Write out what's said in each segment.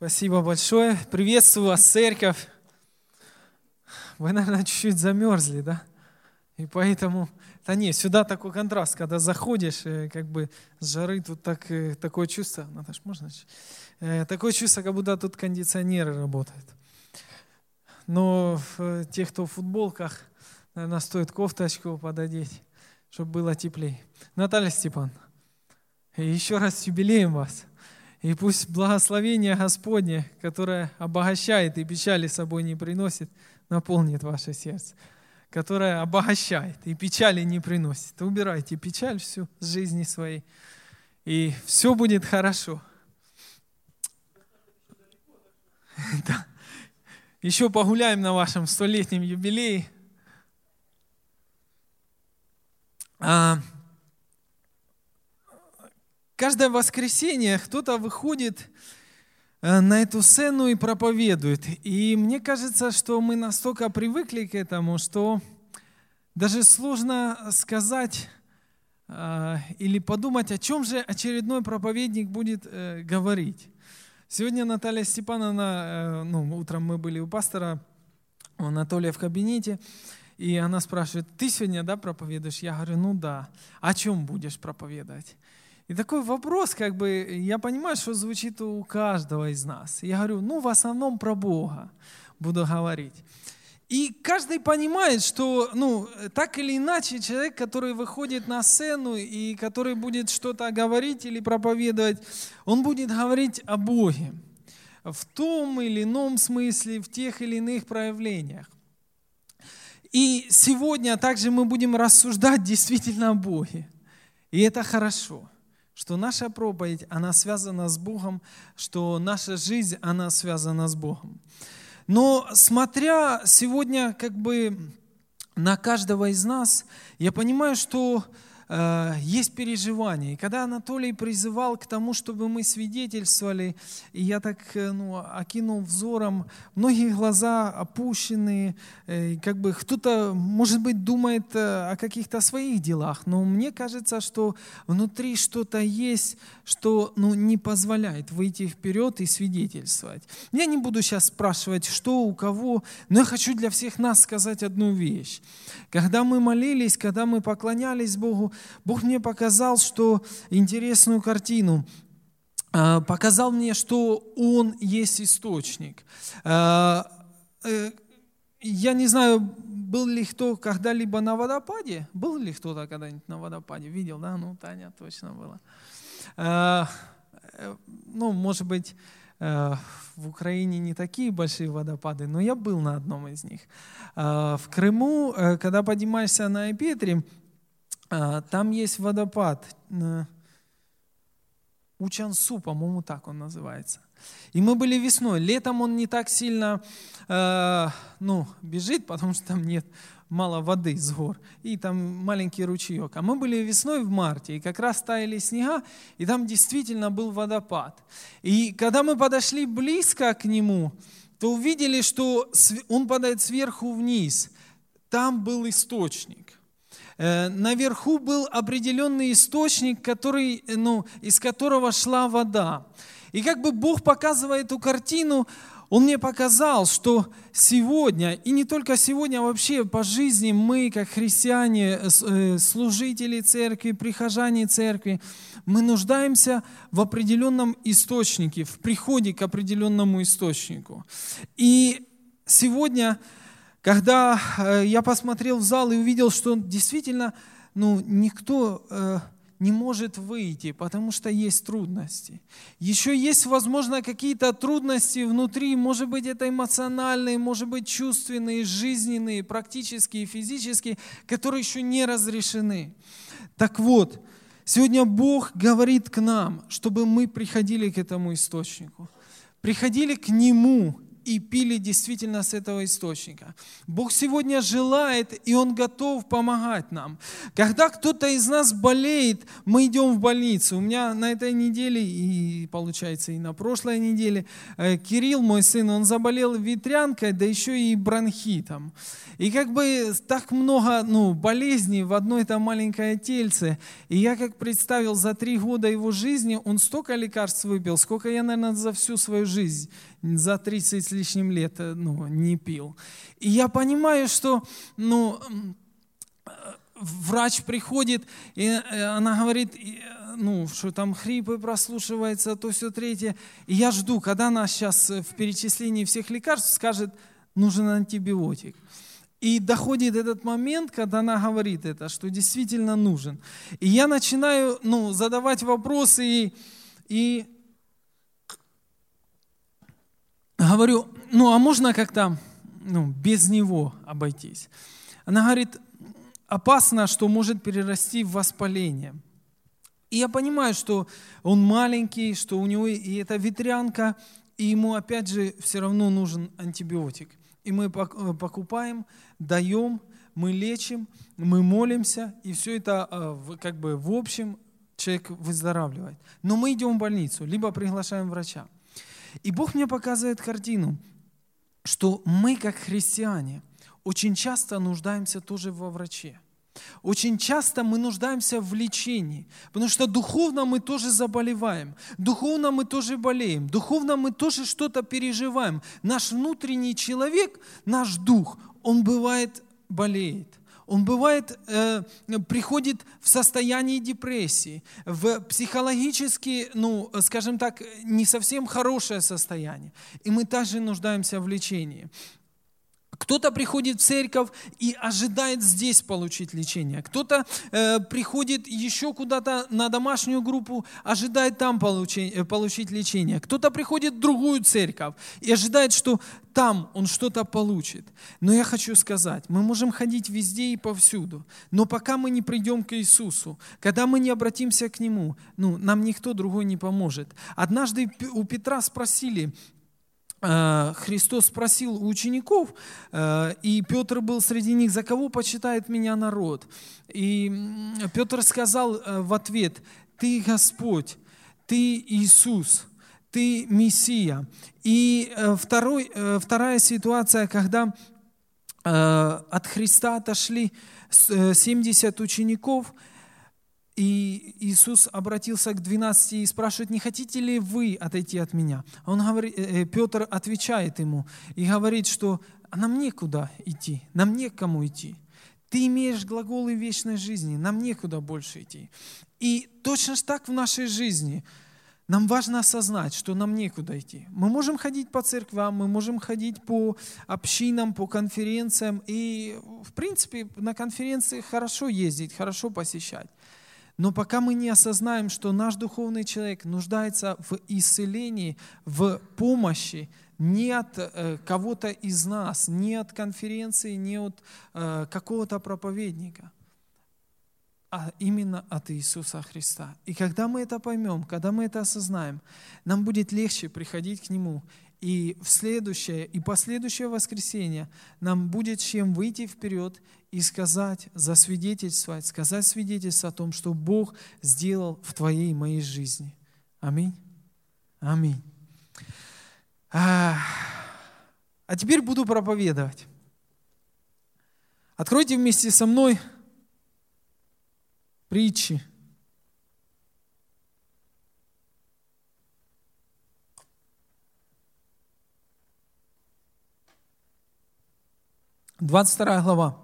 Спасибо большое. Приветствую вас, церковь. Вы, наверное, чуть-чуть замерзли, да? И поэтому... Да не, сюда такой контраст, когда заходишь, как бы с жары тут такое чувство... Наташ, можно? Такое чувство, как будто тут кондиционеры работают. Но те, кто в футболках, наверное, стоит кофточку пододеть, чтобы было теплее. Наталья Степановна, еще раз с юбилеем вас. И пусть благословение Господне, которое обогащает и печали с собой не приносит, наполнит ваше сердце. Которое обогащает и печали не приносит. Убирайте печаль всю с жизни своей, и все будет хорошо. Да. Еще погуляем на вашем 100-летнем юбилее. Каждое воскресенье кто-то выходит на эту сцену и проповедует. И мне кажется, что мы настолько привыкли к этому, что даже сложно сказать или подумать, о чем же очередной проповедник будет говорить. Сегодня Наталья Степановна, утром мы были у пастора, у Анатолия в кабинете, и она спрашивает: ты сегодня, да, проповедуешь? Я говорю: ну да. О чем будешь проповедовать? И такой вопрос, я понимаю, что звучит у каждого из нас. Я говорю: в основном про Бога буду говорить. И каждый понимает, что, так или иначе, человек, который выходит на сцену и который будет что-то говорить или проповедовать, он будет говорить о Боге в том или ином смысле, в тех или иных проявлениях. И сегодня также мы будем рассуждать действительно о Боге. И это хорошо, что наша проповедь, она связана с Богом, что наша жизнь, она связана с Богом. Но смотря сегодня на каждого из нас, я понимаю, что есть переживания. И когда Анатолий призывал к тому, чтобы мы свидетельствовали, и я так окинул взором, многие глаза опущенные, кто-то, может быть, думает о каких-то своих делах, но мне кажется, что внутри что-то есть, что не позволяет выйти вперед и свидетельствовать. Я не буду сейчас спрашивать, что у кого, но я хочу для всех нас сказать одну вещь. Когда мы молились, когда мы поклонялись Богу, Бог мне показал, интересную картину. Показал мне, что Он есть источник. Я не знаю, был ли кто когда-либо на водопаде? Был ли кто-то когда-нибудь на водопаде? Видел, да? Таня точно была. Может быть, в Украине не такие большие водопады, но я был на одном из них. В Крыму, когда поднимаешься на Петре, там есть водопад, Учансу, по-моему, так он называется. И мы были весной. Летом он не так сильно бежит, потому что там нет мало воды с гор, и там маленький ручеек. А мы были весной в марте, и как раз таяли снега, и там действительно был водопад. И когда мы подошли близко к нему, то увидели, что он падает сверху вниз. Там был источник. Наверху был определенный источник, из которого шла вода. И Бог, показывая эту картину, Он мне показал, что сегодня, и не только сегодня, а вообще по жизни мы, как христиане, служители церкви, прихожане церкви, мы нуждаемся в определенном источнике, в приходе к определенному источнику. И сегодня, когда я посмотрел в зал и увидел, что действительно никто не может выйти, потому что есть трудности. Еще есть, возможно, какие-то трудности внутри, может быть, это эмоциональные, может быть, чувственные, жизненные, практические, физические, которые еще не разрешены. Так вот, сегодня Бог говорит к нам, чтобы мы приходили к этому источнику, приходили к Нему и пили действительно с этого источника. Бог сегодня желает, и Он готов помогать нам. Когда кто-то из нас болеет, мы идем в больницу. У меня на этой неделе, и получается и на прошлой неделе, Кирилл, мой сын, он заболел ветрянкой, да еще и бронхитом. И как бы так много болезней в одной там маленькое тельце. И я как представил, за 3 года его жизни он столько лекарств выпил, сколько я, наверное, за всю свою жизнь, за 30 с лишним лет не пил. И я понимаю, что врач приходит, и она говорит, что там хрипы прослушивается, то все третье. И я жду, когда она сейчас в перечислении всех лекарств скажет, нужен антибиотик. И доходит этот момент, когда она говорит это, что действительно нужен. И я начинаю задавать вопросы и говорю, а можно как-то без него обойтись? Она говорит, опасно, что может перерасти в воспаление. И я понимаю, что он маленький, что у него и эта ветрянка, и ему опять же все равно нужен антибиотик. И мы покупаем, даем, мы лечим, мы молимся, и все это как бы в общем человек выздоравливает. Но мы идем в больницу, либо приглашаем врача. И Бог мне показывает картину, что мы, как христиане, очень часто нуждаемся тоже во враче. Очень часто мы нуждаемся в лечении, потому что духовно мы тоже заболеваем, духовно мы тоже болеем, духовно мы тоже что-то переживаем. Наш внутренний человек, наш дух, он бывает болеет. Он бывает, приходит в состоянии депрессии, в психологически, скажем так, не совсем хорошее состояние. И мы также нуждаемся в лечении. Кто-то приходит в церковь и ожидает здесь получить лечение. Кто-то приходит еще куда-то на домашнюю группу, ожидает там получить лечение. Кто-то приходит в другую церковь и ожидает, что там он что-то получит. Но я хочу сказать, мы можем ходить везде и повсюду, но пока мы не придем к Иисусу, когда мы не обратимся к Нему, нам никто другой не поможет. Однажды у Петра спросили, Христос спросил у учеников, и Петр был среди них, за кого почитает меня народ? И Петр сказал в ответ, ты Господь, ты Иисус, ты Мессия. И вторая ситуация, когда от Христа отошли 70 учеников, и Иисус обратился к 12 и спрашивает, не хотите ли вы отойти от меня? Петр отвечает ему и говорит, что нам некуда идти, нам некому идти. Ты имеешь глаголы вечной жизни, нам некуда больше идти. И точно так в нашей жизни нам важно осознать, что нам некуда идти. Мы можем ходить по церквам, мы можем ходить по общинам, по конференциям. И, в принципе, на конференции хорошо ездить, хорошо посещать. Но пока мы не осознаем, что наш духовный человек нуждается в исцелении, в помощи не от кого-то из нас, не от конференции, не от какого-то проповедника, а именно от Иисуса Христа. И когда мы это поймем, когда мы это осознаем, нам будет легче приходить к Нему. И в следующее и последующее воскресенье нам будет чем выйти вперед и сказать, засвидетельствовать, сказать свидетельство о том, что Бог сделал в твоей и моей жизни. Аминь. Аминь. А теперь буду проповедовать. Откройте вместе со мной Притчи. — 22 глава.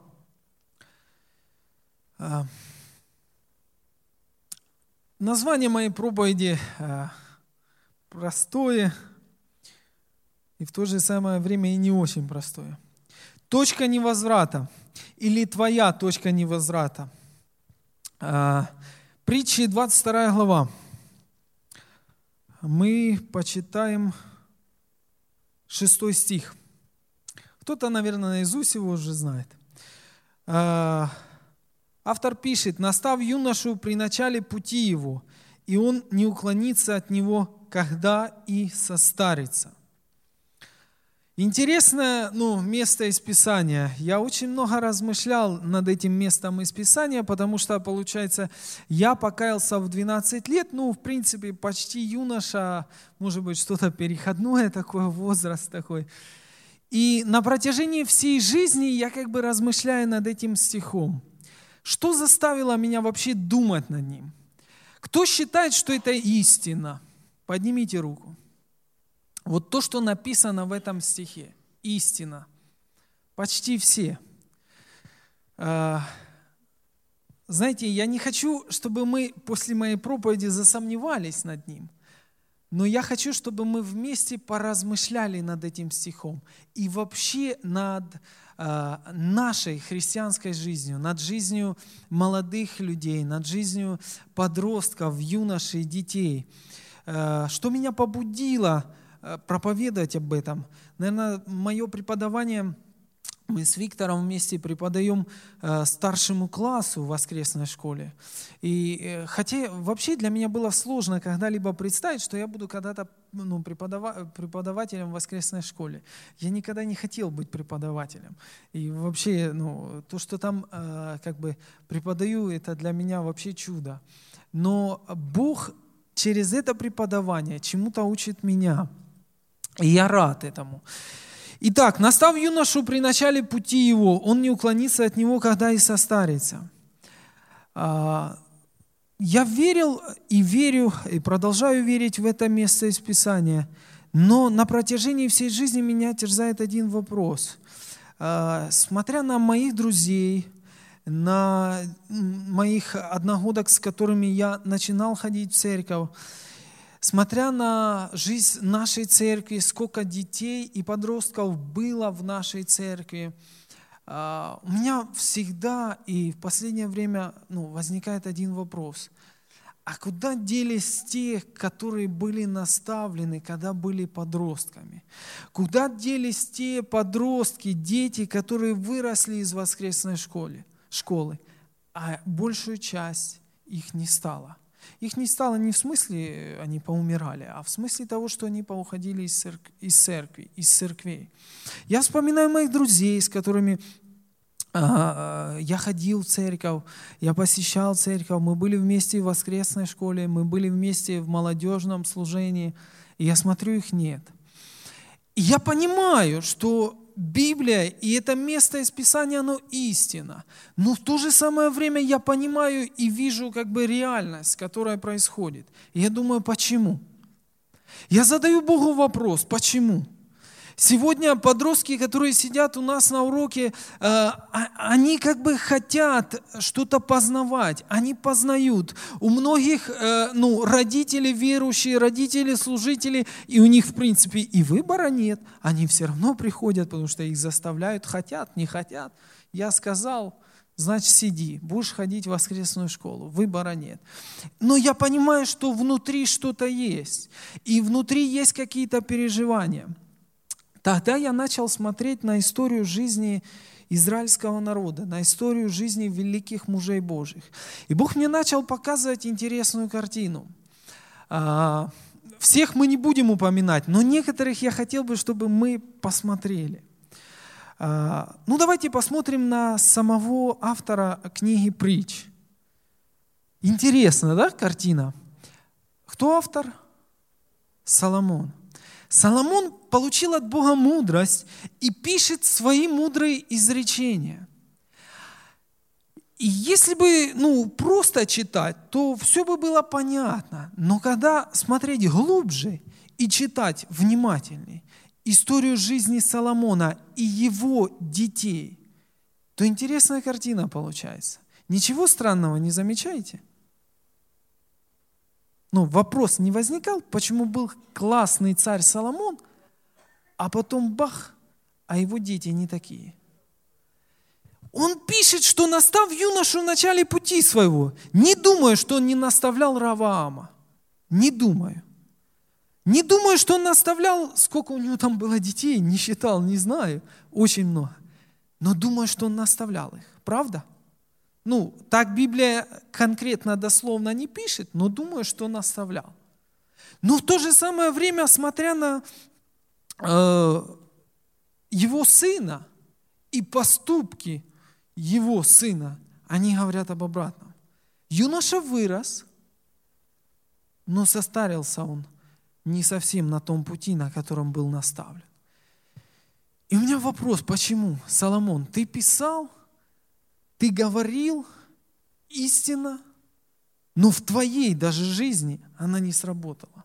Название моей проповеди простое и в то же самое время и не очень простое. Точка невозврата или твоя точка невозврата. Притчи, 22 глава. Мы почитаем 6 стих. Кто-то, наверное, наизусть его уже знает. Автор пишет, «Настав юношу при начале пути его, и он не уклонится от него, когда и состарится». Интересное место из Писания. Я очень много размышлял над этим местом из Писания, потому что, получается, я покаялся в 12 лет, в принципе, почти юноша, может быть, что-то переходное такое, возраст такой. И на протяжении всей жизни я как бы размышляю над этим стихом. Что заставило меня вообще думать над ним? Кто считает, что это истина? Поднимите руку. Вот то, что написано в этом стихе, истина. Почти все. Знаете, я не хочу, чтобы мы после моей проповеди засомневались над ним, но я хочу, чтобы мы вместе поразмышляли над этим стихом и вообще над нашей христианской жизнью, над жизнью молодых людей, над жизнью подростков, юношей, детей. Что меня побудило проповедовать об этом? Наверное, мое преподавание, мы с Виктором вместе преподаем старшему классу в воскресной школе. И хотя вообще для меня было сложно когда-либо представить, что я буду когда-то преподавателем в воскресной школе. Я никогда не хотел быть преподавателем. И вообще, то, что там как бы преподаю, это для меня вообще чудо. Но Бог через это преподавание чему-то учит меня. И я рад этому. Итак, настав юношу при начале пути его, он не уклонится от него, когда и состарится. Я верил и верю, и продолжаю верить в это место из Писания, но на протяжении всей жизни меня терзает один вопрос. Смотря на моих друзей, на моих одногодок, с которыми я начинал ходить в церковь, смотря на жизнь нашей церкви, сколько детей и подростков было в нашей церкви, у меня всегда и в последнее время возникает один вопрос. А куда делись те, которые были наставлены, когда были подростками? Куда делись те подростки, дети, которые выросли из воскресной школы, а большую часть их не стало? Их не стало не в смысле, они поумирали, а в смысле того, что они поуходили из церкви, из церквей. Я вспоминаю моих друзей, с которыми я ходил в церковь, я посещал церковь, мы были вместе в воскресной школе, мы были вместе в молодежном служении, и я смотрю, их нет. И я понимаю, что Библия и это место из Писания, оно истина. Но в то же самое время я понимаю и вижу как бы реальность, которая происходит. И я думаю, почему? Я задаю Богу вопрос, почему? Сегодня подростки, которые сидят у нас на уроке, они как бы хотят что-то познавать, они познают. У многих родители верующие, родители служители, и у них в принципе и выбора нет. Они все равно приходят, потому что их заставляют, хотят, не хотят. Я сказал, значит сиди, будешь ходить в воскресную школу, выбора нет. Но я понимаю, что внутри что-то есть, и внутри есть какие-то переживания. Тогда я начал смотреть на историю жизни израильского народа, на историю жизни великих мужей Божьих. И Бог мне начал показывать интересную картину. Всех мы не будем упоминать, но некоторых я хотел бы, чтобы мы посмотрели. Давайте посмотрим на самого автора книги «Притч». Интересно, да, картина? Кто автор? Соломон. Соломон получил от Бога мудрость и пишет свои мудрые изречения. И если бы просто читать, то все бы было понятно. Но когда смотреть глубже и читать внимательнее историю жизни Соломона и его детей, то интересная картина получается. Ничего странного не замечаете? Вопрос не возникал, почему был классный царь Соломон, а потом бах, а его дети не такие. Он пишет, что настав юношу в начале пути своего. Не думаю, что он не наставлял Раваама. Не думаю. Не думаю, что он наставлял, сколько у него там было детей, не считал, не знаю, очень много. Но думаю, что он наставлял их. Правда? Так Библия конкретно, дословно не пишет, но думаю, что он наставлял. Но в то же самое время, смотря на его сына и поступки его сына, они говорят об обратном. Юноша вырос, но состарился он не совсем на том пути, на котором был наставлен. И у меня вопрос, почему, Соломон, ты писал, ты говорил истинно, но в твоей даже жизни она не сработала.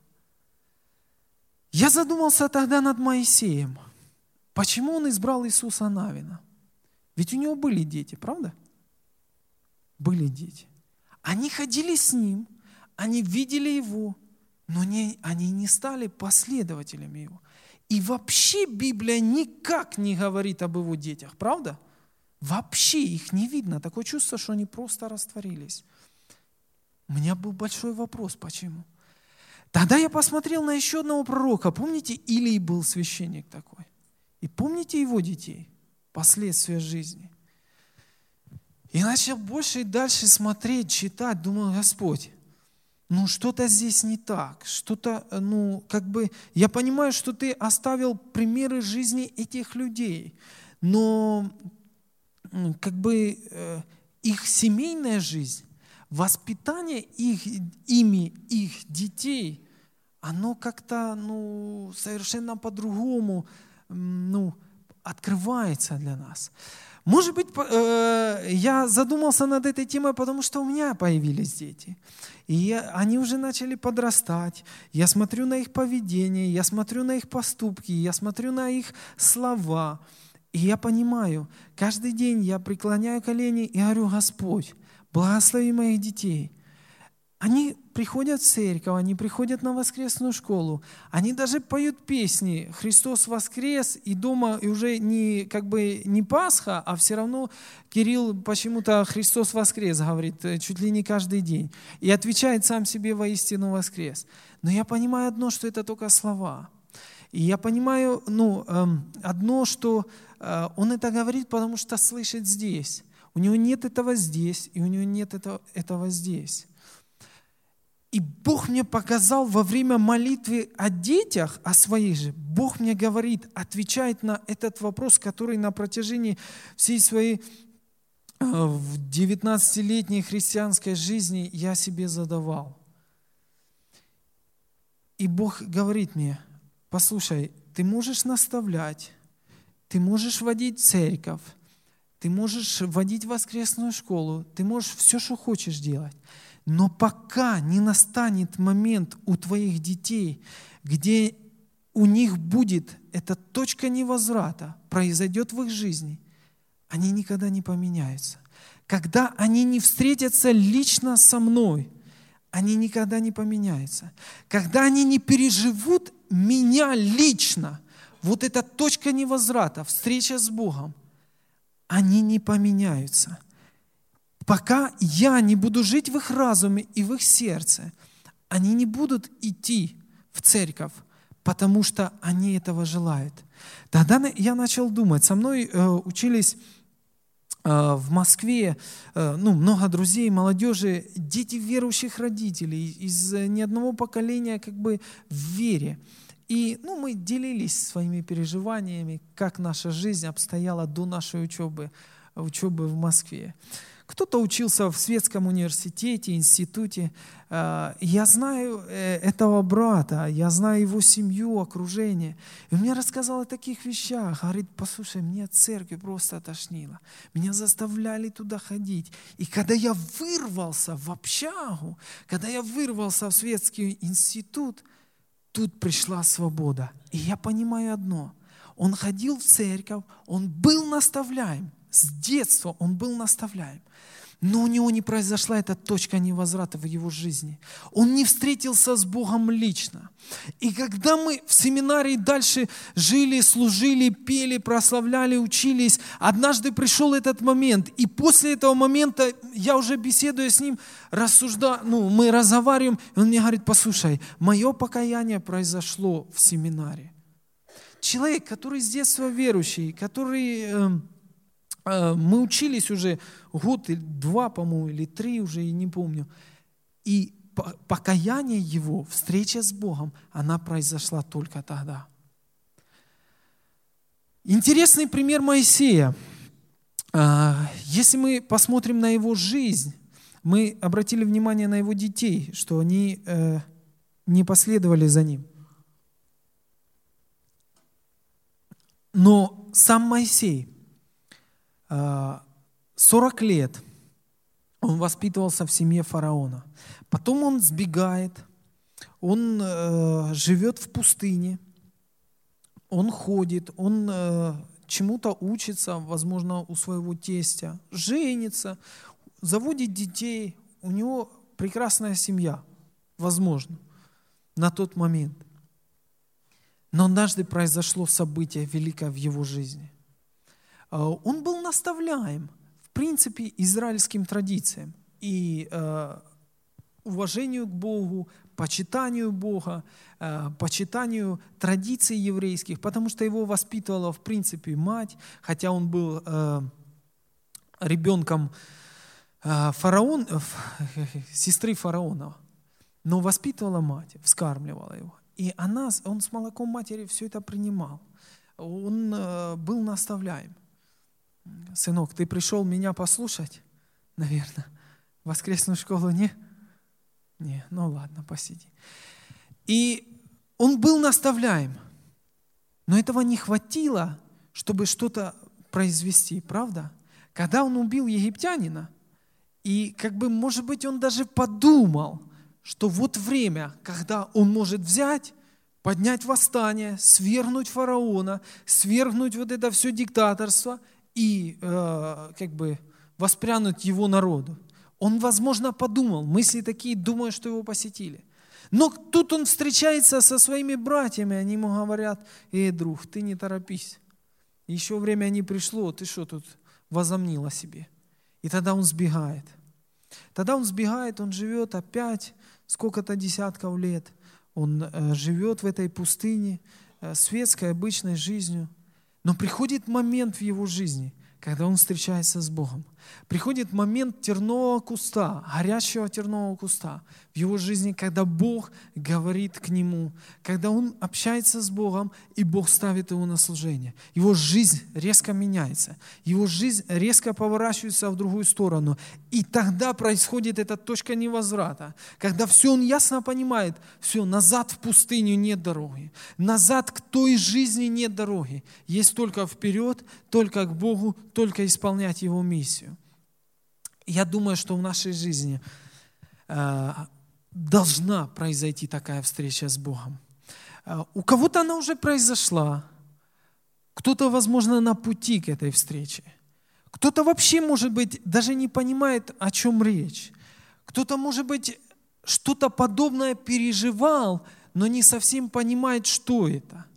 Я задумался тогда над Моисеем. Почему он избрал Иисуса Навина? Ведь у него были дети, правда? Были дети. Они ходили с ним, они видели его, но они не стали последователями его. И вообще Библия никак не говорит об его детях, правда? Вообще их не видно. Такое чувство, что они просто растворились. У меня был большой вопрос, почему? Тогда я посмотрел на еще одного пророка. Помните, Илий был священник такой? И помните его детей? Последствия жизни. И начал больше и дальше смотреть, читать. Думал, Господь, что-то здесь не так. Что-то, я понимаю, что Ты оставил примеры жизни этих людей. Но, их семейная жизнь, воспитание их детей, оно как-то, совершенно по-другому, открывается для нас. Может быть, я задумался над этой темой, потому что у меня появились дети. И они уже начали подрастать. Я смотрю на их поведение, я смотрю на их поступки, я смотрю на их слова. И я понимаю, каждый день я преклоняю колени и говорю, Господь, благослови моих детей. Они приходят в церковь, они приходят на воскресную школу, они даже поют песни «Христос воскрес», и дома и уже не Пасха, а все равно Кирилл почему-то «Христос воскрес» говорит чуть ли не каждый день. И отвечает сам себе «Воистину воскрес». Но я понимаю одно, что это только слова. И я понимаю одно, что он это говорит, потому что слышит здесь. У него нет этого здесь, и у него нет этого здесь. И Бог мне показал во время молитвы о детях, о своих же, Бог мне говорит, отвечает на этот вопрос, который на протяжении всей своей 19-летней христианской жизни я себе задавал. И Бог говорит мне, послушай, ты можешь наставлять, ты можешь водить церковь, ты можешь водить воскресную школу, ты можешь все, что хочешь делать. Но пока не настанет момент у твоих детей, где у них будет эта точка невозврата, произойдет в их жизни, они никогда не поменяются. Когда они не встретятся лично со мной, они никогда не поменяются. Когда они не переживут меня лично, вот эта точка невозврата, встреча с Богом, они не поменяются. Пока я не буду жить в их разуме и в их сердце, они не будут идти в церковь, потому что они этого желают. Тогда я начал думать. Со мной учились в Москве много друзей, молодежи, дети верующих родителей из ни одного поколения в вере. И мы делились своими переживаниями, как наша жизнь обстояла до нашей учебы в Москве. Кто-то учился в светском университете, институте. Я знаю этого брата, я знаю его семью, окружение. И он мне рассказал о таких вещах. Говорит, послушай, мне от церкви просто тошнило. Меня заставляли туда ходить. И когда я вырвался в общагу, когда я вырвался в светский институт, тут пришла свобода. И я понимаю одно. Он ходил в церковь, он был наставляем. С детства он был наставляем. Но у него не произошла эта точка невозврата в его жизни. Он не встретился с Богом лично. И когда мы в семинарии дальше жили, служили, пели, прославляли, учились, однажды пришел этот момент. И после этого момента я уже беседуя с ним, мы разговариваем, и он мне говорит, послушай, мое покаяние произошло в семинаре. Человек, который с детства верующий, который... Мы учились уже год, 2, по-моему, или 3 уже, и не помню. И покаяние его, встреча с Богом, она произошла только тогда. Интересный пример Моисея. Если мы посмотрим на его жизнь, мы обратили внимание на его детей, что они не последовали за ним. Но сам Моисей 40 лет он воспитывался в семье фараона. Потом он сбегает, он живет в пустыне, он ходит, он чему-то учится, возможно, у своего тестя, женится, заводит детей. У него прекрасная семья, возможно, на тот момент. Но однажды произошло событие великое в его жизни. Он был наставляем, в принципе, израильским традициям и уважению к Богу, почитанию Бога, почитанию традиций еврейских, потому что его воспитывала, в принципе, мать, хотя он был ребенком сестры фараона, но воспитывала мать, вскармливала его. И он с молоком матери все это принимал. Он был наставляем. Сынок, ты пришел меня послушать, наверное, в воскресную школу, не? Не, ну ладно, посиди. И он был наставляем, но этого не хватило, чтобы что-то произвести, правда? Когда он убил египтянина, и может быть, он даже подумал, что вот время, когда он может взять, поднять восстание, свергнуть фараона, свергнуть вот это все диктаторство и воспрянуть его народу. Он, возможно, подумал, мысли такие, думаю, что его посетили. Но тут он встречается со своими братьями, они ему говорят: друг, ты не торопись. Еще время не пришло, ты что тут возомнил о себе? И тогда он сбегает. Он живет опять сколько-то десятков лет. Он живет в этой пустыне, светской, обычной жизнью. Но приходит момент в его жизни, когда он встречается с Богом. Приходит момент тернового куста, горящего тернового куста в его жизни, когда Бог говорит к нему, когда он общается с Богом, и Бог ставит его на служение. Его жизнь резко меняется, его жизнь резко поворачивается в другую сторону. И тогда происходит эта точка невозврата, когда все он ясно понимает: все, назад в пустыню нет дороги, назад к той жизни нет дороги. Есть только вперед, только к Богу, только исполнять Его миссию. Я думаю, что в нашей жизни должна произойти такая встреча с Богом. У кого-то она уже произошла, кто-то, возможно, на пути к этой встрече. Кто-то вообще, может быть, даже не понимает, о чем речь. Кто-то, может быть, что-то подобное переживал, но не совсем понимает, что это.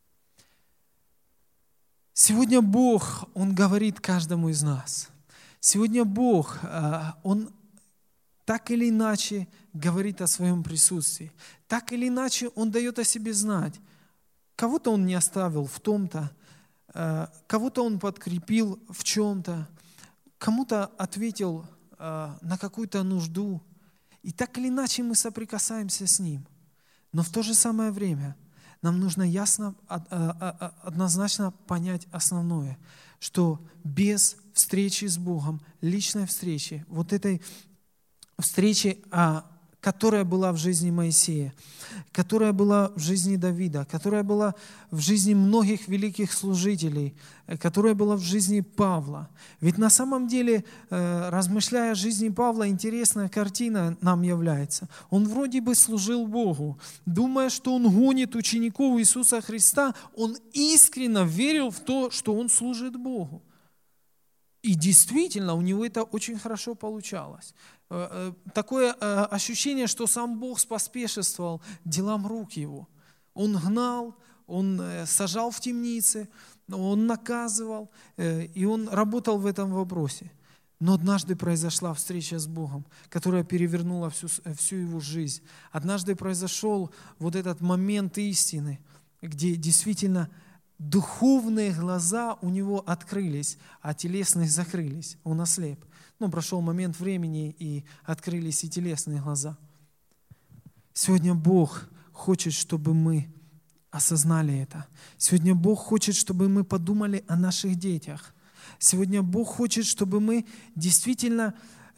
Сегодня Бог, Он говорит каждому из нас. Сегодня Бог, Он так или иначе говорит о своем присутствии. Так или иначе Он дает о себе знать. Кого-то Он не оставил в том-то, кого-то Он подкрепил в чем-то, кому-то ответил на какую-то нужду. И так или иначе мы соприкасаемся с Ним. Но в то же самое время нам нужно ясно, однозначно понять основное, что без встречи с Богом, личной встречи, вот этой встречи, которая была в жизни Моисея, которая была в жизни Давида, которая была в жизни многих великих служителей, которая была в жизни Павла. Ведь на самом деле, размышляя о жизни Павла, интересная картина нам является. Он вроде бы служил Богу, думая, что он гонит учеников Иисуса Христа, он искренне верил в то, что он служит Богу. И действительно, у него это очень хорошо получалось. Такое ощущение, что сам Бог споспешествовал делам рук его. Он гнал, он сажал в темнице, он наказывал, и он работал в этом вопросе. Но однажды произошла встреча с Богом, которая перевернула всю его жизнь. Однажды произошел вот этот момент истины, где действительно духовные глаза у него открылись, а телесные закрылись. Он ослеп. Прошел момент времени, и открылись и телесные глаза. Сегодня Бог хочет, чтобы мы осознали это. Сегодня Бог хочет, чтобы мы подумали о наших детях. Сегодня Бог хочет, чтобы мы действительно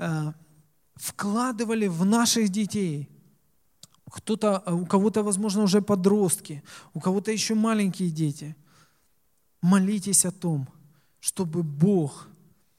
вкладывали в наших детей. У кого-то, возможно, уже подростки, у кого-то еще маленькие дети. Молитесь о том, чтобы Бог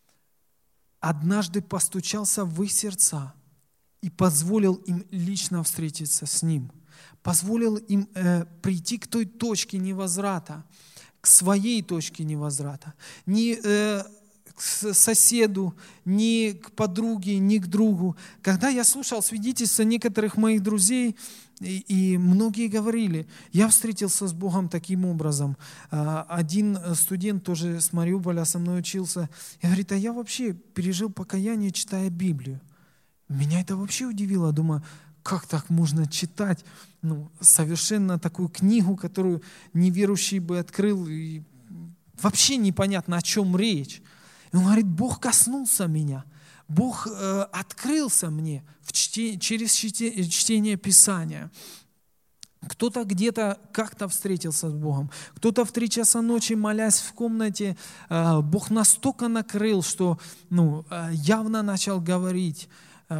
однажды постучался в их сердца и позволил им лично встретиться с Ним, позволил им прийти к той точке невозврата, к своей точке невозврата, не к соседу, ни к подруге, ни к другу. Когда я слушал свидетельства некоторых моих друзей, и многие говорили, я встретился с Богом таким образом. Один студент тоже с Мариуполя со мной учился, и говорит, а я вообще пережил покаяние, читая Библию. Меня это вообще удивило. Думаю, как так можно читать совершенно такую книгу, которую неверующий бы открыл, и вообще непонятно, о чем речь. И он говорит, Бог коснулся меня, Бог открылся мне через чтение Писания. Кто-то где-то как-то встретился с Богом, кто-то в 3 часа ночи, молясь в комнате, Бог настолько накрыл, что явно начал говорить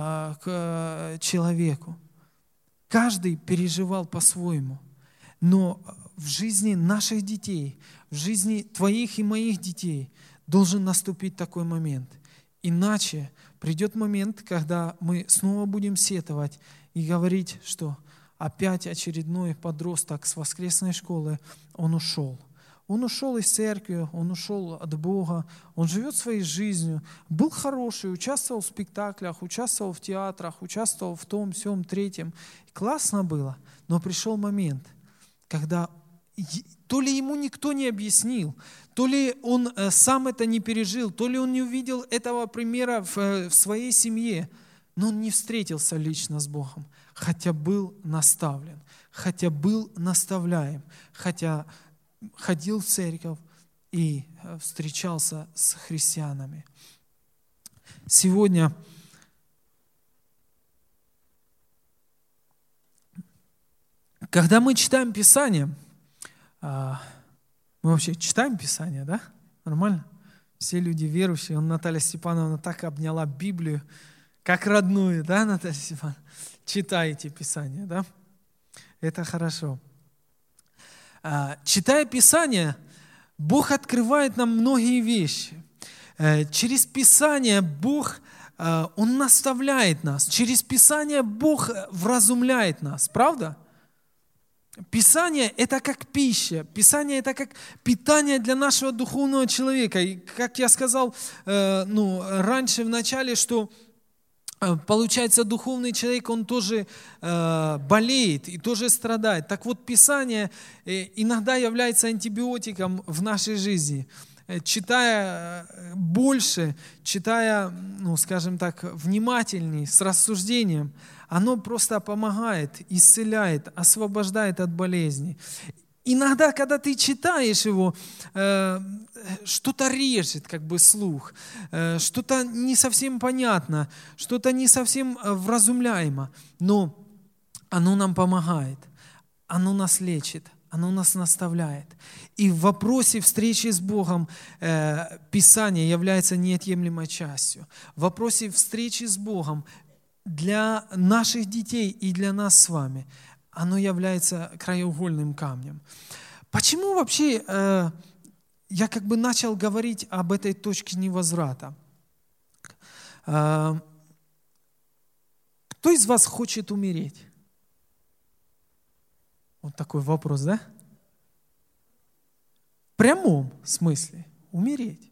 к человеку. Каждый переживал по-своему. Но в жизни наших детей, в жизни твоих и моих детей должен наступить такой момент. Иначе придет момент, когда мы снова будем сетовать и говорить, что опять очередной подросток с воскресной школы, он ушел. Он ушел из церкви, он ушел от Бога, он живет своей жизнью, был хороший, участвовал в спектаклях, участвовал в театрах, участвовал в том, сём, третьем. Классно было, но пришел момент, когда то ли ему никто не объяснил, то ли он сам это не пережил, то ли он не увидел этого примера в своей семье, но он не встретился лично с Богом, хотя был наставлен, хотя был наставляем, хотя ходил в церковь и встречался с христианами. Сегодня когда мы читаем Писание, мы вообще читаем Писание, да? Нормально? Все люди верующие. Наталья Степановна так обняла Библию, как родную, да, Наталья Степановна? Читайте Писание, да? Это хорошо. Читая Писание, Бог открывает нам многие вещи. Через Писание Бог, Он наставляет нас. Через Писание Бог вразумляет нас, правда? Писание – это как пища, Писание – это как питание для нашего духовного человека. И как я сказал раньше в начале, что получается духовный человек, он тоже болеет и тоже страдает. Так вот, Писание иногда является антибиотиком в нашей жизни. Читая больше, читая, скажем так, внимательней, с рассуждением, оно просто помогает, исцеляет, освобождает от болезней. Иногда, когда ты читаешь его, что-то режет как бы слух, что-то не совсем понятно, что-то не совсем вразумляемо, но оно нам помогает, оно нас лечит, оно нас наставляет. И в вопросе встречи с Богом Писание является неотъемлемой частью. В вопросе встречи с Богом для наших детей и для нас с вами оно является краеугольным камнем. Почему вообще я как бы начал говорить об этой точке невозврата? Кто из вас хочет умереть? Вот такой вопрос, да? В прямом смысле умереть.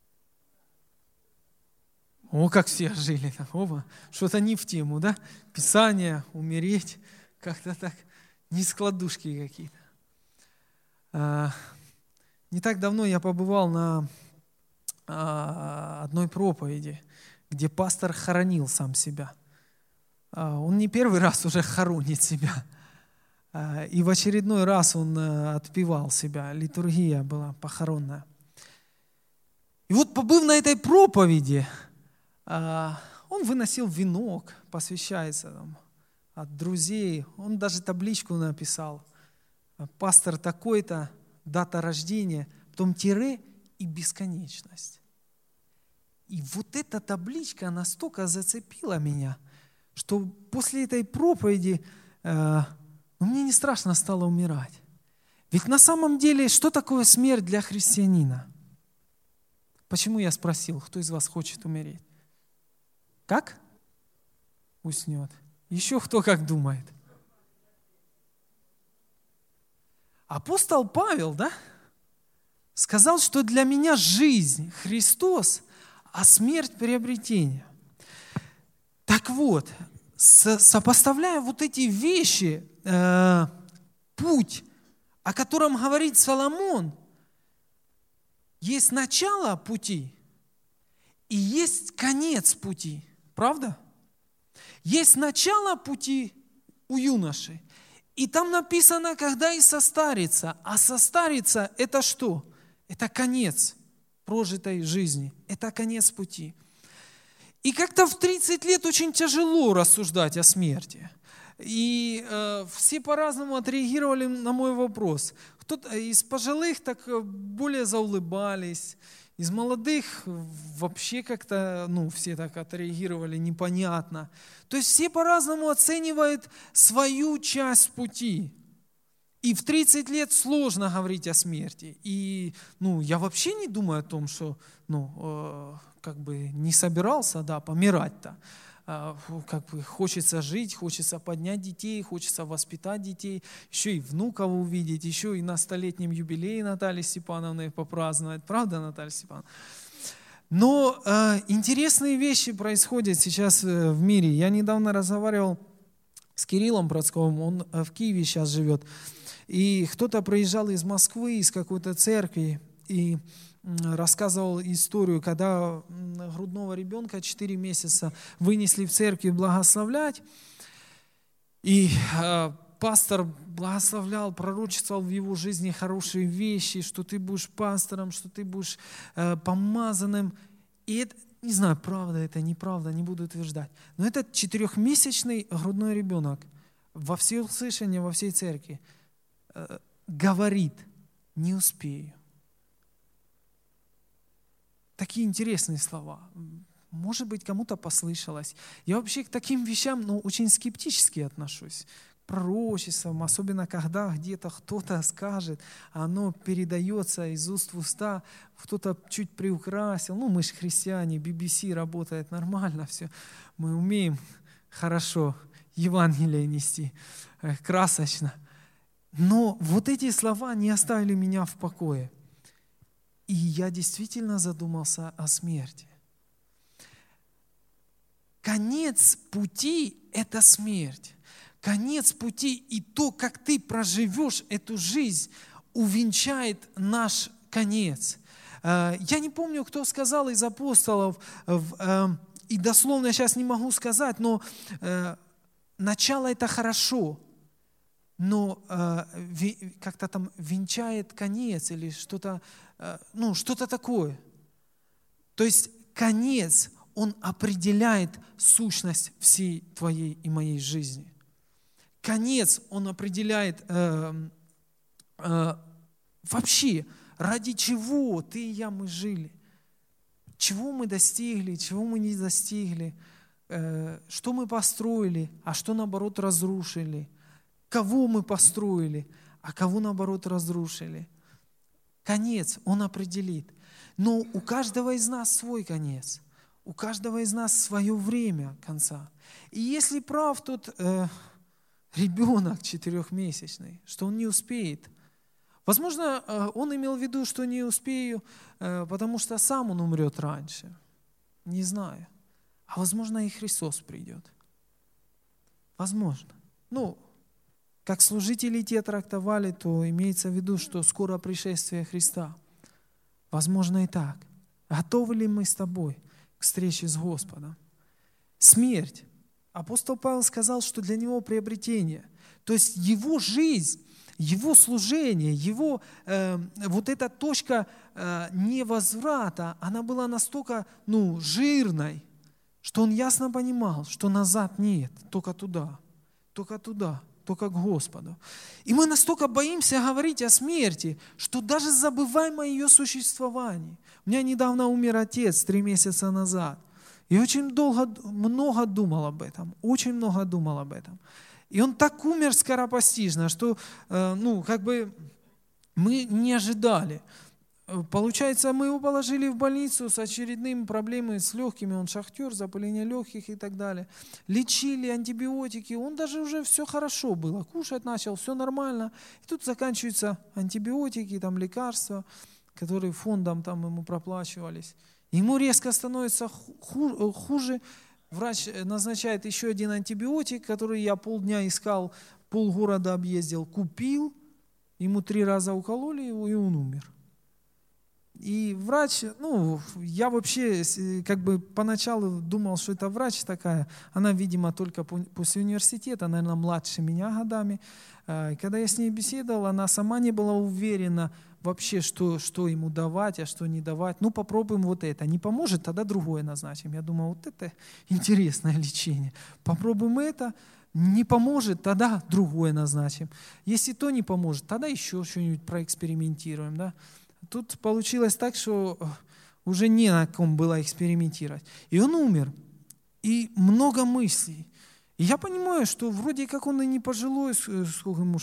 О, как все жили там, оба. Что-то не в тему, да? Писание, умереть, как-то так, не складушки какие-то. Не так давно я побывал на одной проповеди, где пастор хоронил сам себя. Он не первый раз уже хоронит себя. И в очередной раз он отпевал себя. Литургия была похоронная. И вот, побыв на этой проповеди, он выносил венок, посвящается там, от друзей. Он даже табличку написал. пастор такой-то, дата рождения, потом тире и бесконечность. И вот эта табличка настолько зацепила меня, что после этой проповеди мне не страшно стало умирать. Ведь на самом деле, что такое смерть для христианина? Почему я спросил, кто из вас хочет умереть? Как? Уснет. Еще кто как думает? Апостол Павел, да, сказал, что для меня жизнь Христос, а смерть приобретение. Так вот, сопоставляя вот эти вещи, путь, о котором говорит Соломон, есть начало пути и есть конец пути. Правда? Есть начало пути у юноши. И там написано, когда и состарится. А состарится – это что? Это конец прожитой жизни. Это конец пути. И как-то в 30 лет очень тяжело рассуждать о смерти. И все по-разному отреагировали на мой вопрос. Кто-то из пожилых так более заулыбались, из молодых вообще как-то, все так отреагировали непонятно. То есть все по-разному оценивают свою часть пути. И в 30 лет сложно говорить о смерти. И я вообще не думаю о том, что не собирался помирать-то. Хочется жить, хочется поднять детей, хочется воспитать детей, еще и внуков увидеть, еще и на 100-летнем юбилее Натальи Степановны попраздновать. Правда, Наталья Степановна? Но интересные вещи происходят сейчас в мире. Я недавно разговаривал с Кириллом Процковым, он в Киеве сейчас живет. И кто-то приезжал из Москвы, из какой-то церкви, и рассказывал историю, когда грудного ребенка 4 месяца вынесли в церкви благословлять, и пастор благословлял, пророчествовал в его жизни хорошие вещи, что ты будешь пастором, что ты будешь помазанным. И это, не знаю, правда это, неправда, не буду утверждать. Но этот 4-месячный грудной ребенок во всеуслышание, во всей церкви говорит: не успею. Такие интересные слова. Может быть, кому-то послышалось. Я вообще к таким вещам очень скептически отношусь. К пророчествам, особенно когда где-то кто-то скажет, оно передается из уст в уста, кто-то чуть приукрасил. Мы же христиане, BBC работает нормально, все. Мы умеем хорошо Евангелие нести, красочно. Но вот эти слова не оставили меня в покое. И я действительно задумался о смерти. Конец пути – это смерть. Конец пути и то, как ты проживешь эту жизнь, увенчает наш конец. Я не помню, кто сказал из апостолов, и дословно сейчас не могу сказать, но начало – это хорошо. Но как-то там венчает конец или что-то такое. То есть конец, он определяет сущность всей твоей и моей жизни. Конец, он определяет вообще, ради чего ты и я, мы жили. Чего мы достигли, чего мы не достигли, что мы построили, а что наоборот разрушили. Кого мы построили, а кого, наоборот, разрушили. Конец Он определит. Но у каждого из нас свой конец. У каждого из нас свое время конца. И если прав тот ребенок 4-месячный, что он не успеет, возможно, он имел в виду, что не успею, потому что сам он умрет раньше. Не знаю. А возможно, и Христос придет. Возможно. Как служители те трактовали, то имеется в виду, что скоро пришествие Христа. Возможно и так. Готовы ли мы с тобой к встрече с Господом? Смерть. Апостол Павел сказал, что для него приобретение. То есть его жизнь, его служение, его вот эта точка невозврата, она была настолько жирной, что он ясно понимал, что назад нет, только туда, только туда. только к Господу. И мы настолько боимся говорить о смерти, что даже забываем о ее существовании. У меня недавно умер отец 3 месяца назад. И очень много думал об этом, очень много думал об этом. И он так умер скоропостижно, что мы не ожидали. Получается, мы его положили в больницу с очередными проблемами с легкими, он шахтер, запаление легких и так далее. Лечили, антибиотики, он даже уже все хорошо было, кушать начал, все нормально. И тут заканчиваются антибиотики, там лекарства, которые фондом там ему проплачивались. Ему резко становится хуже. Врач назначает еще один антибиотик, который я полдня искал, полгорода объездил, купил, ему 3 раза укололи его, и он умер. И врач, я вообще поначалу думал, что это врач такая, она, видимо, только после университета, наверное, младше меня годами. И когда я с ней беседовал, она сама не была уверена вообще, что ему давать, а что не давать. Попробуем вот это. Не поможет, тогда другое назначим. Я думал, вот это интересное лечение. Попробуем это. Не поможет, тогда другое назначим. Если то не поможет, тогда еще что-нибудь проэкспериментируем, да. Тут получилось так, что уже не на ком было экспериментировать. И он умер. И много мыслей. И я понимаю, что вроде как он и не пожилой, сколько ему,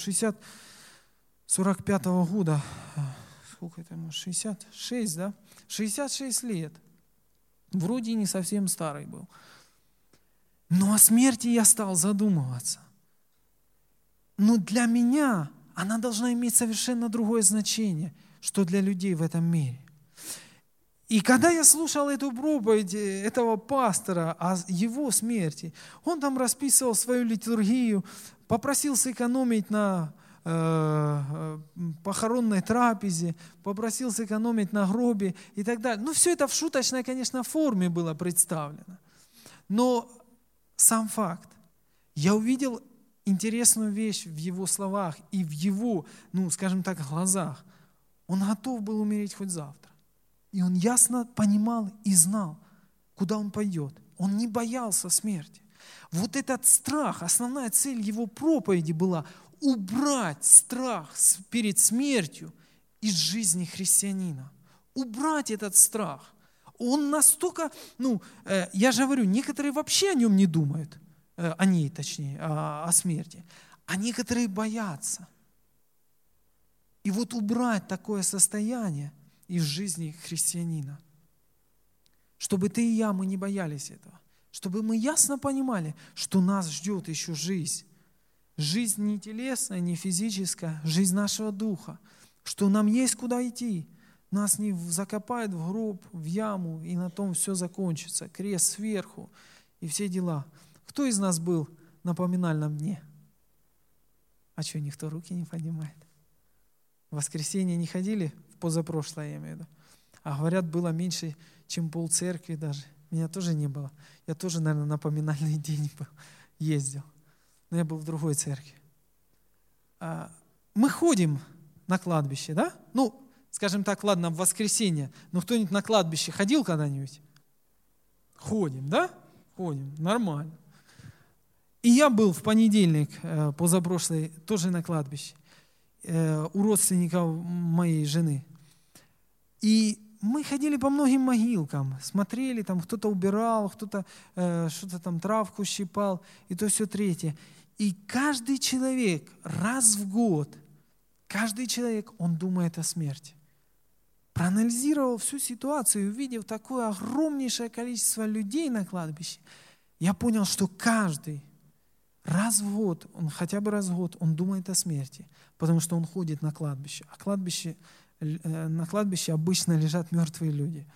45-го года, сколько это ему, 66, да? 66 лет. Вроде и не совсем старый был. Но о смерти я стал задумываться. Но для меня она должна иметь совершенно другое значение, что для людей в этом мире. И когда я слушал эту проповедь этого пастора о его смерти, он там расписывал свою литургию, попросил сэкономить на похоронной трапезе, попросил сэкономить на гробе и так далее. Все это в шуточной, конечно, форме было представлено. Но сам факт, я увидел интересную вещь в его словах и в его, глазах. Он готов был умереть хоть завтра. И он ясно понимал и знал, куда он пойдет. Он не боялся смерти. Вот этот страх, основная цель его проповеди была убрать страх перед смертью из жизни христианина. Убрать этот страх. Он настолько, я же говорю, некоторые вообще о нем не думают, о ней точнее, о смерти, а некоторые боятся. И вот убрать такое состояние из жизни христианина, чтобы ты и я, мы не боялись этого, чтобы мы ясно понимали, что нас ждет еще жизнь. Жизнь не телесная, не физическая, жизнь нашего духа, что нам есть куда идти. Нас не закопают в гроб, в яму, и на том все закончится. Крест сверху и все дела. Кто из нас был на поминальном дне? А что, никто руки не поднимает? В воскресенье не ходили? В позапрошлое, я имею в виду. А говорят, было меньше, чем полцеркви даже. Меня тоже не было. Я тоже, наверное, на поминальный день ездил. Но я был в другой церкви. Мы ходим на кладбище, да? Скажем так, ладно, в воскресенье. Но кто-нибудь на кладбище ходил когда-нибудь? Ходим, да? Ходим, нормально. И я был в понедельник, позапрошлый, тоже на кладбище. У родственников моей жены. И мы ходили по многим могилкам, смотрели, там кто-то убирал, кто-то что-то там травку щипал, и то все третье. И каждый человек раз в год, он думает о смерти. Проанализировал всю ситуацию и увидев такое огромнейшее количество людей на кладбище, я понял, что каждый раз в год, хотя бы раз в год, он думает о смерти, потому что он ходит на кладбище. А на кладбище обычно лежат мертвые люди.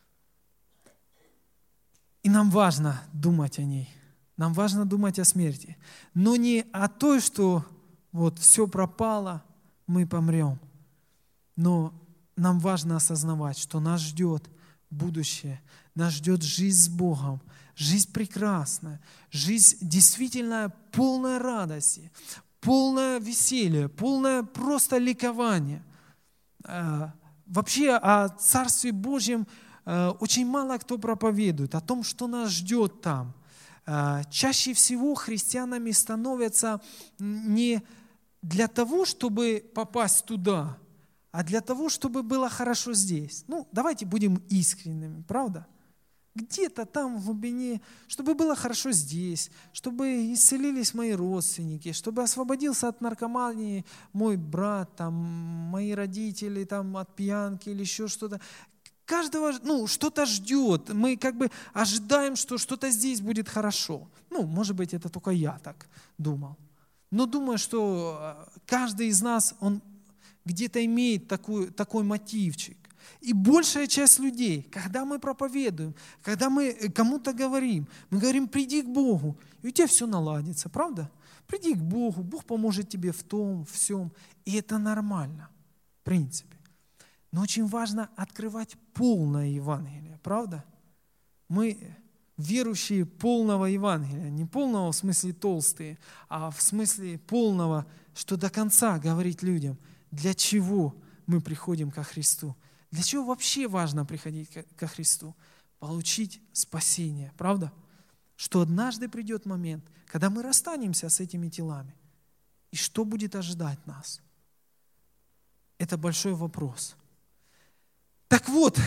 И нам важно думать о ней. Нам важно думать о смерти. Но не о той, что вот все пропало, мы помрем. Но нам важно осознавать, что нас ждет будущее, нас ждет жизнь с Богом, жизнь прекрасная, жизнь действительно полная радости, полное веселье, полное просто ликование. Вообще о Царстве Божьем очень мало кто проповедует, о том, что нас ждет там. чаще всего христианами становятся не для того, чтобы попасть туда, а для того, чтобы было хорошо здесь. Ну, давайте будем искренними, правда? Где-то там в глубине, чтобы было хорошо здесь, чтобы исцелились мои родственники, чтобы освободился от наркомании мой брат, там, мои родители там, от пьянки или еще что-то. Каждого, что-то ждет. Мы как бы ожидаем, что что-то здесь будет хорошо. Может быть, это только я так думал. Но думаю, что каждый из нас, он где-то имеет такой мотивчик. И большая часть людей, когда мы проповедуем, когда мы кому-то говорим, мы говорим, приди к Богу, и у тебя все наладится, правда? Приди к Богу, Бог поможет тебе в том, всем. И это нормально, в принципе. Но очень важно открывать полное Евангелие, правда? Мы верующие полного Евангелия, не полного в смысле толстые, а в смысле полного, что до конца говорить людям, для чего мы приходим ко Христу. Для чего вообще важно приходить ко Христу? Получить спасение, правда? Что однажды придет момент, когда мы расстанемся с этими телами. И что будет ожидать нас? Это большой вопрос. Так вот,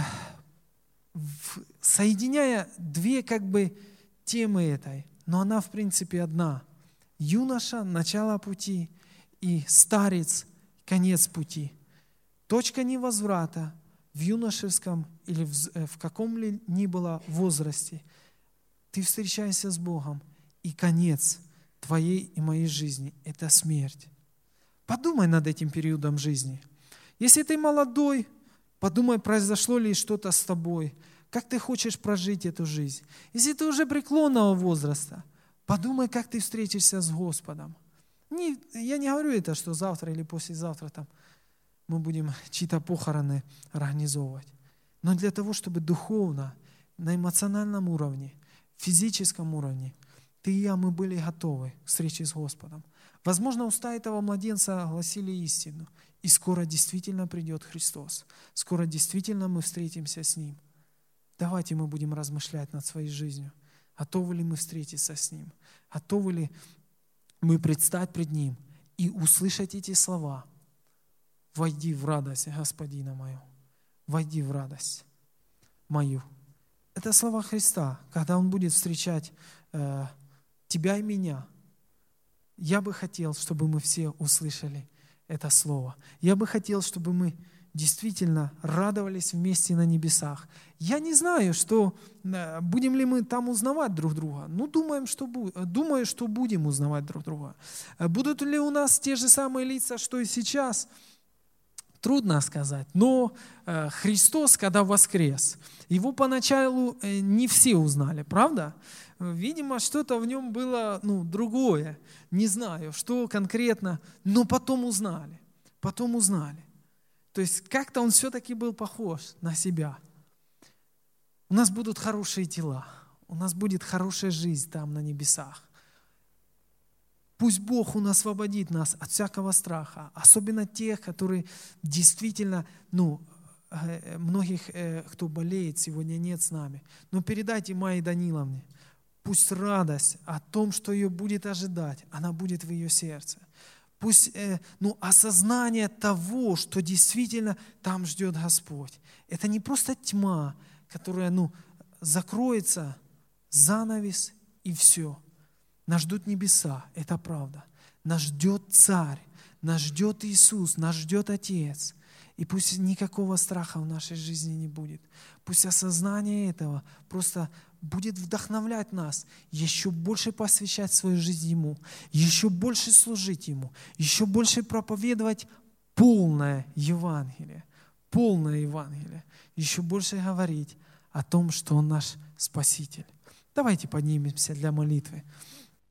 соединяя две темы этой, но она в принципе одна. Юноша – начало пути, и старец – конец пути. Точка невозврата в юношеском или в каком-либо возрасте. Ты встречаешься с Богом, и конец твоей и моей жизни – это смерть. Подумай над этим периодом жизни. Если ты молодой, подумай, произошло ли что-то с тобой, как ты хочешь прожить эту жизнь. Если ты уже преклонного возраста, подумай, как ты встретишься с Господом. Я не говорю это, что завтра или послезавтра мы будем чьи-то похороны организовывать. Но для того, чтобы духовно, на эмоциональном уровне, физическом уровне, ты и я, мы были готовы к встрече с Господом. Возможно, уста этого младенца гласили истину. И скоро действительно придет Христос. Скоро действительно мы встретимся с Ним. Давайте мы будем размышлять над своей жизнью. Готовы ли мы встретиться с Ним? Готовы ли мы предстать пред Ним и услышать эти слова? «Войди в радость Господина мою». «Войди в радость мою». Это слова Христа, когда Он будет встречать тебя и меня. Я бы хотел, чтобы мы все услышали это слово. Я бы хотел, чтобы мы действительно радовались вместе на небесах. Я не знаю, будем ли мы там узнавать друг друга. Думаю, что будем узнавать друг друга. Будут ли у нас те же самые лица, что и сейчас? Трудно сказать. Но Христос, когда воскрес, Его поначалу не все узнали, правда? Видимо, что-то в Нем было другое. Не знаю, что конкретно, но потом узнали. То есть как-то Он все-таки был похож на себя. У нас будут хорошие тела, у нас будет хорошая жизнь там на небесах. Пусть Бог Он освободит нас от всякого страха, особенно тех, которые действительно, многих, кто болеет, сегодня нет с нами. Но передайте Майе Даниловне, пусть радость о том, что ее будет ожидать, она будет в ее сердце. Пусть осознание того, что действительно там ждет Господь. Это не просто тьма, которая закроется, занавес и все. Нас ждут небеса, это правда. Нас ждет Царь, нас ждет Иисус, нас ждет Отец. И пусть никакого страха в нашей жизни не будет. Пусть осознание этого просто будет вдохновлять нас еще больше посвящать свою жизнь Ему, еще больше служить Ему, еще больше проповедовать полное Евангелие, еще больше говорить о том, что Он наш Спаситель. Давайте поднимемся для молитвы.